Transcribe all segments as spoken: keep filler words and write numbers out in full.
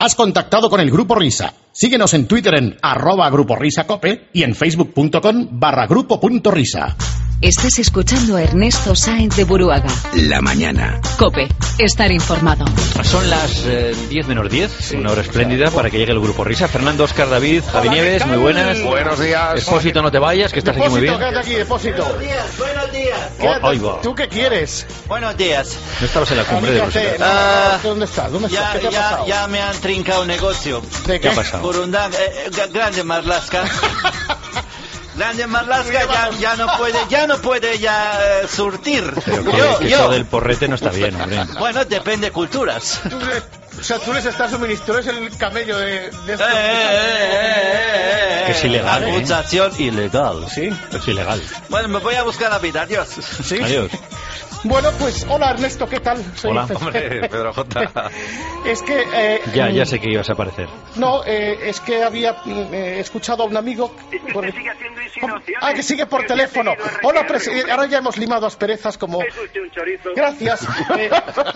Has contactado con el Grupo Risa. Síguenos en Twitter en arroba Grupo Risa Cope y en facebook.com barra grupo punto risa. Estás escuchando a Ernesto Sáenz de Buruaga. La mañana. Cope, estar informado. Son las eh, diez menos diez, sí, una hora espléndida para que llegue el Grupo Risa. Fernando, Óscar, David, Javi Nieves, muy buenas. Buenos días. Depósito, no te vayas, que estás depósito, aquí muy bien. Quédate aquí, depósito. Buenos días, buenos días. Oh, ahí va. ¿Tú qué quieres? Buenos días. No estabas en la cumbre de los... Ah, ¿Dónde estás? ¿Dónde estás? Ya, ¿Qué te ha ya, pasado? ya me han trincado un negocio. ¿De ¿Qué qué? ha pasado? Burundanga, eh, eh, grande Marlaska. Grande Marlaska ya, ya no puede, ya no puede ya eh, surtir. Pero que, yo, que yo. eso del porrete no está bien, hombre. Bueno, depende de culturas. Tú le- o sea, tú les estás suministrando, es el camello de, de Eh, estos eh, eh, eh, eh, Que es ilegal, ¿eh? Acusación ilegal. Sí, Es ilegal. Bueno, me voy a buscar la vida, adiós. sí. Adiós. Bueno, pues hola Ernesto, ¿qué tal? Soy Hola. Fe- Hombre, Pedro J. Es que... eh, Ya, ya sé que ibas a aparecer. No, eh, es que había mm, eh, escuchado a un amigo... por- sigue haciendo insinuaciones. Ah, que sigue por Que teléfono. usted ha tenido Hola, R T R. presidente. Ahora ya hemos limado asperezas como... Es usted un chorizo. Gracias. Eh,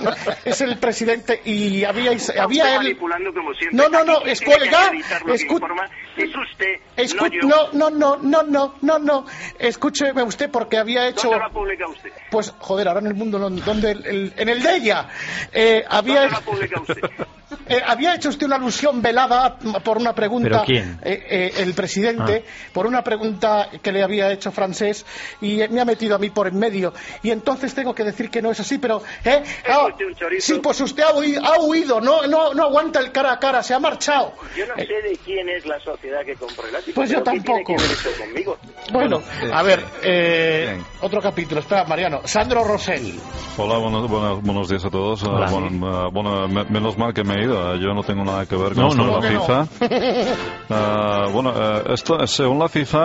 es el presidente y había, Está había usted él... manipulando como siempre. No, no, no, Aquí quien es tiene que cuelga, acreditar lo que escu- informa es usted, Escu- no yo. no, no, no, no, no, no, no. Escúcheme usted porque había hecho... ¿Dónde lo ha publicado usted? Pues, joder, ahora en el mundo, no- ¿dónde? El- el- en el de ella. Eh, había, ¿Dónde lo ha publicado usted? eh, había hecho usted una alusión velada por una pregunta... ¿Pero quién? eh, eh, el presidente, por una pregunta que le había hecho Francés y eh, me ha metido a mí por en medio. Y entonces tengo que decir que no es así, pero... ¿eh? Ah, usted un chorizo? sí, pues usted ha huido, ha huido, no, no, no aguanta el cara a cara, se ha marchado. Yo no Eh, sé de quién es la sociedad que compró el ático. Pues yo pero ¿qué tampoco. tiene que ver eso conmigo? Bueno, eh, a ver, eh, bien. otro capítulo. Espera, Mariano. Sandro Rosell. Hola, buenos, buenos, buenos días a todos. Uh, Hola. bueno, uh, bueno, me- menos mal que me he ido. Uh, Yo no tengo nada que ver con No, esto no, de no. la FIFA. Uh, bueno, uh, esto, según la FIFA,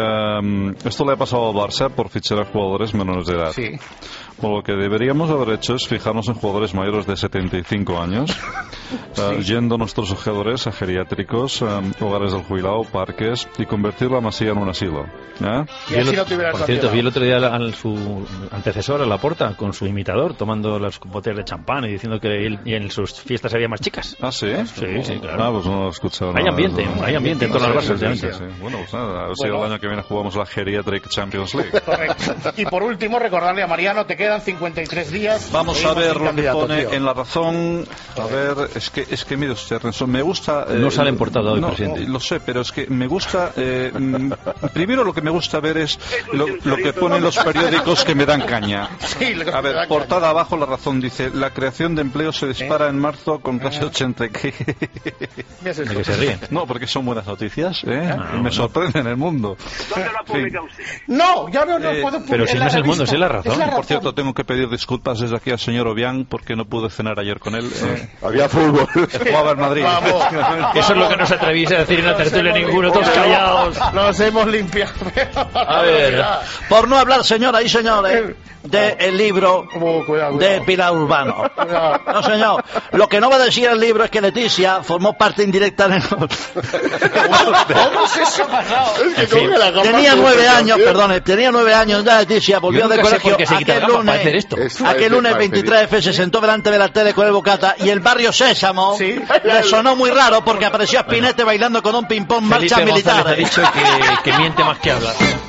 uh, esto le ha pasado al Barça por fichar a jugadores menores de edad. Sí. Bueno, lo que deberíamos haber hecho es fijarnos en jugadores mayores de setenta y cinco años, uh, yendo nuestros jugadores a geriátricos, um, hogares del jubilado, parques, y convertir la Masía en un asilo. ¿eh? Y así no te hubieras Por cierto, sancionado. vi el otro día a, a su antecesor, a Laporta, con su imitador, tomando las botellas de champán y diciendo que él, y en sus fiestas había más chicas. ¿Ah, sí? Sí, sí, claro. Ah, pues no lo he escuchado. Hay nada. ambiente, hay ambiente en torno al Barça, Sí, sí, obviamente. sí, sí. Bueno, pues nada, a ver si Bueno. el año que viene jugamos la Geriatric Champions League. Correcto. Y por último, recordarle a Mariano, te quedan cincuenta y tres días. Vamos a Seguimos ver sin lo que candidato, pone tío. en La Razón. A ver, es que, es que mire usted, Ernesto, me gusta... eh, No sale en portada hoy, no, presidente. Lo sé, pero es que me gusta... eh, mm, primero lo que me gusta ver es lo, lo que ponen los periódicos que me dan caña. Sí, lo que A me ver, dan portada abajo, La Razón dice: la creación de empleo se dispara en marzo con casi ochenta. ¿Qué? ¿Qué es De esto? que se ríen. No, porque son buenas noticias, ¿eh? Ah, me bueno. sorprenden el mundo. ¿Dónde lo ha Sí. publicado usted? No, ya no, no Eh, puedo. pero si en no la es el mundo, revista. es La Razón. Es La Por cierto, tengo que pedir disculpas desde aquí al señor Obiang porque no pude cenar ayer con él. Eh, Había fútbol. jugaba en Madrid. Vamos. Eso es lo que no se atrevís a decir en la tertulia ninguno, todos callados. Nos hemos limpiado. A ver. Por no hablar, señoras y señores, del libro Oh, cuidado, de cuidado. Pilar Urbano. Cuidado. No, señor. Lo que no va a decir el libro es que Leticia formó parte indirecta en el... ¿Cómo es eso? Es que coge la gamba Tenía con nueve esta años, canción. perdón, tenía nueve años ya Leticia, volvió Yo del nunca sé colegio por qué se quita aquel la gafas para hacer lunes, esto. Es- aquel lunes para veintitrés F se sentó delante de la tele con el bocata y el barrio Sésamo Sí. le sonó muy raro porque apareció Spinette bailando con un ping-pong marcha Felipe militar. González ha dicho que, que miente más que habla.